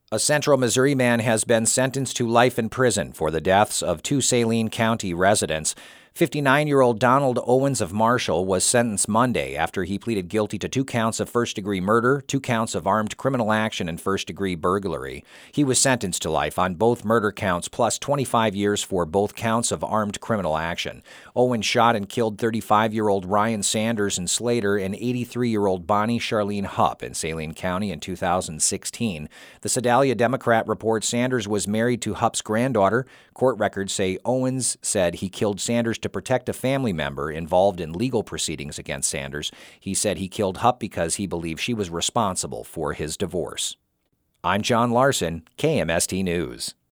A Central Missouri man has been sentenced to life in prison for the deaths of two Saline County residents. 59-year-old Donald Owens of Marshall was sentenced Monday after he pleaded guilty to 2 counts of first-degree murder, 2 counts of armed criminal action, and first-degree burglary. He was sentenced to life on both murder counts, plus 25 years for both counts of armed criminal action. Owens shot and killed 35-year-old Ryan Sanders in Slater and 83-year-old Bonnie Charlene Hupp in Saline County in 2016. The Sedalia Democrat reports Sanders was married to Hupp's granddaughter. Court records say Owens said he killed Sanders to protect a family member involved in legal proceedings against Sanders. He said he killed Hupp because he believed she was responsible for his divorce. I'm John Larson, KMST News.